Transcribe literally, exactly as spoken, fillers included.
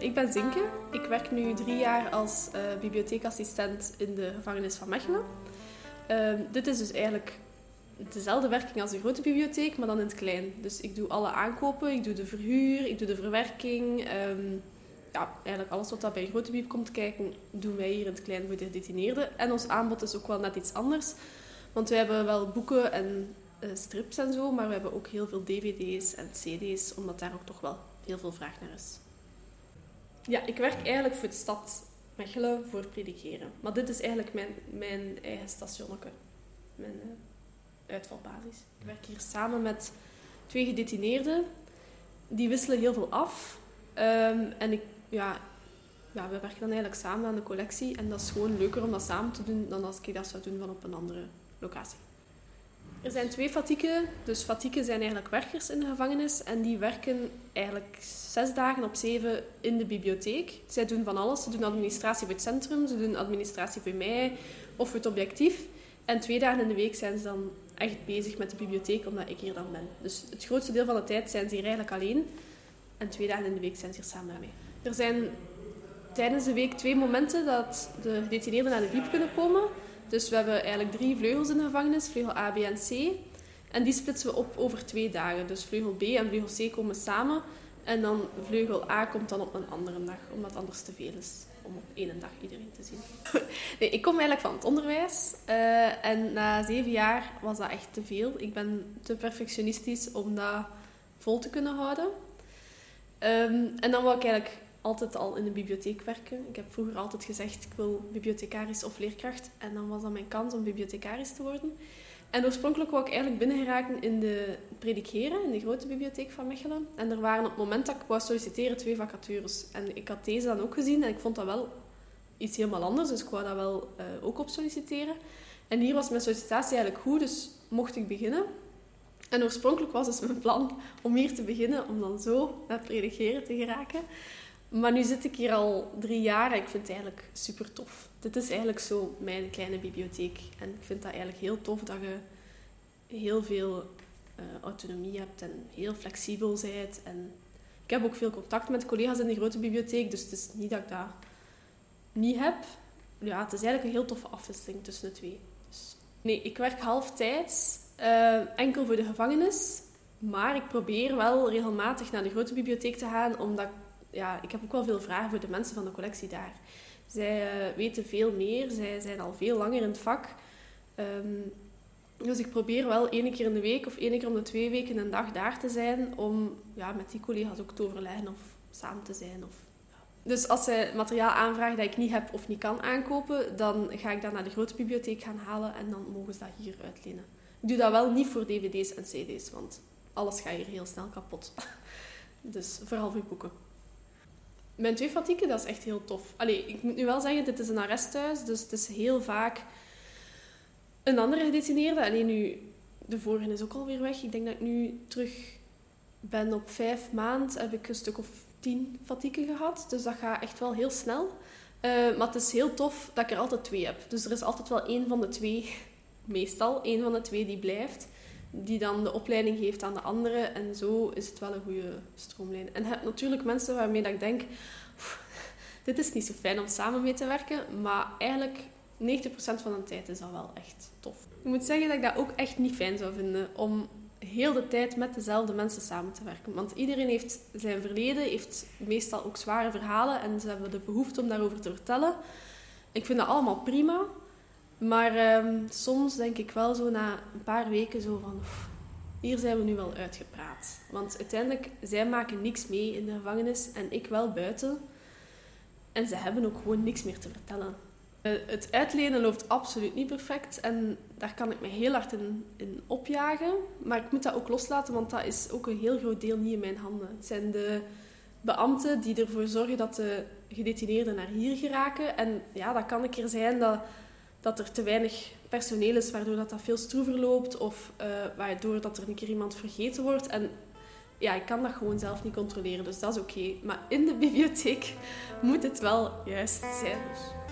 ik ben Zinke. Ik werk nu drie jaar als uh, bibliotheekassistent in de gevangenis van Mechelen. Uh, dit is dus eigenlijk dezelfde werking als de grote bibliotheek, maar dan in het klein. Dus ik doe alle aankopen, ik doe de verhuur, ik doe de verwerking. Um, ja, eigenlijk alles wat bij een grote bib komt kijken, doen wij hier in het klein voor de gedetineerden. En ons aanbod is ook wel net iets anders. Want wij hebben wel boeken en uh, strips en zo, maar we hebben ook heel veel D V D's en C D's, omdat daar ook toch wel heel veel vraag naar is. Ja, ik werk eigenlijk voor de stad Mechelen voor predikeren. Maar dit is eigenlijk mijn, mijn eigen stationnetje, mijn uh, uitvalbasis. Ik werk hier samen met twee gedetineerden. Die wisselen heel veel af. Um, en ik, ja, ja, we werken dan eigenlijk samen aan de collectie. En dat is gewoon leuker om dat samen te doen dan als ik dat zou doen van op een andere locatie. Er zijn twee fatieken. Dus fatieken zijn eigenlijk werkers in de gevangenis. En die werken eigenlijk zes dagen op zeven in de bibliotheek. Zij doen van alles. Ze doen administratie voor het centrum. Ze doen administratie voor mij of voor het objectief. En twee dagen in de week zijn ze dan echt bezig met de bibliotheek, omdat ik hier dan ben. Dus het grootste deel van de tijd zijn ze hier eigenlijk alleen. En twee dagen in de week zijn ze hier samen met mij. Er zijn tijdens de week twee momenten dat de gedetineerden naar de bib kunnen komen. Dus we hebben eigenlijk drie vleugels in de gevangenis, vleugel A, B en C. En die splitsen we op over twee dagen. Dus vleugel B en vleugel C komen samen. En dan vleugel A komt dan op een andere dag, omdat het anders te veel is om op één dag iedereen te zien. Nee, ik kom eigenlijk van het onderwijs. Uh, en na zeven jaar was dat echt te veel. Ik ben te perfectionistisch om dat vol te kunnen houden. Um, en dan wou ik eigenlijk altijd al in de bibliotheek werken. Ik heb vroeger altijd gezegd, ik wil bibliothecaris of leerkracht. En dan was dat mijn kans om bibliothecaris te worden. En oorspronkelijk wou ik eigenlijk binnengeraken in de predikeren, in de grote bibliotheek van Mechelen. En er waren op het moment dat ik wou solliciteren twee vacatures. En ik had deze dan ook gezien en ik vond dat wel iets helemaal anders. Dus ik wou dat wel uh, ook op solliciteren. En hier was mijn sollicitatie eigenlijk goed, dus mocht ik beginnen. En oorspronkelijk was dus mijn plan om hier te beginnen, om dan zo naar predikeren te geraken. Maar nu zit ik hier al drie jaar en ik vind het eigenlijk super tof. Dit is eigenlijk zo mijn kleine bibliotheek. En ik vind dat eigenlijk heel tof dat je heel veel uh, autonomie hebt en heel flexibel bent. En ik heb ook veel contact met collega's in de grote bibliotheek, dus het is niet dat ik dat niet heb. Ja, het is eigenlijk een heel toffe afwisseling tussen de twee. Dus, nee, ik werk halftijds, uh, enkel voor de gevangenis. Maar ik probeer wel regelmatig naar de grote bibliotheek te gaan, omdat ja, ik heb ook wel veel vragen voor de mensen van de collectie daar. Zij uh, weten veel meer, zij zijn al veel langer in het vak. Um, dus ik probeer wel één keer in de week of één keer om de twee weken een dag daar te zijn om ja, met die collega's ook te overleggen of samen te zijn. Of, ja. Dus als zij materiaal aanvragen dat ik niet heb of niet kan aankopen, dan ga ik dat naar de grote bibliotheek gaan halen en dan mogen ze dat hier uitlenen. Ik doe dat wel niet voor D V D's en C D's, want alles gaat hier heel snel kapot. Dus vooral voor boeken. Mijn twee fatieken, dat is echt heel tof. Allee, ik moet nu wel zeggen, dit is een arresthuis, dus het is heel vaak een andere gedetineerde. Alleen nu, de vorige is ook alweer weg. Ik denk dat ik nu terug ben op vijf maanden, heb ik een stuk of tien fatieken gehad. Dus dat gaat echt wel heel snel. Uh, maar het is heel tof dat ik er altijd twee heb. Dus er is altijd wel één van de twee, meestal één van de twee die blijft, die dan de opleiding geeft aan de andere. En zo is het wel een goede stroomlijn. En je hebt natuurlijk mensen waarmee dat ik denk, dit is niet zo fijn om samen mee te werken, maar eigenlijk negentig procent van de tijd is dat wel echt tof. Ik moet zeggen dat ik dat ook echt niet fijn zou vinden om heel de tijd met dezelfde mensen samen te werken. Want iedereen heeft zijn verleden, heeft meestal ook zware verhalen en ze hebben de behoefte om daarover te vertellen. Ik vind dat allemaal prima. Maar um, soms denk ik wel zo na een paar weken zo van, pff, hier zijn we nu wel uitgepraat. Want uiteindelijk, zij maken niks mee in de gevangenis en ik wel buiten. En ze hebben ook gewoon niks meer te vertellen. Uh, het uitlenen loopt absoluut niet perfect en daar kan ik me heel hard in, in opjagen. Maar ik moet dat ook loslaten, want dat is ook een heel groot deel niet in mijn handen. Het zijn de beambten die ervoor zorgen dat de gedetineerden naar hier geraken. En ja, dat kan een keer zijn dat... dat er te weinig personeel is, waardoor dat, dat veel stroever loopt of uh, waardoor dat er een keer iemand vergeten wordt. En ja, ik kan dat gewoon zelf niet controleren, dus dat is oké. Okay. Maar in de bibliotheek moet het wel juist zijn.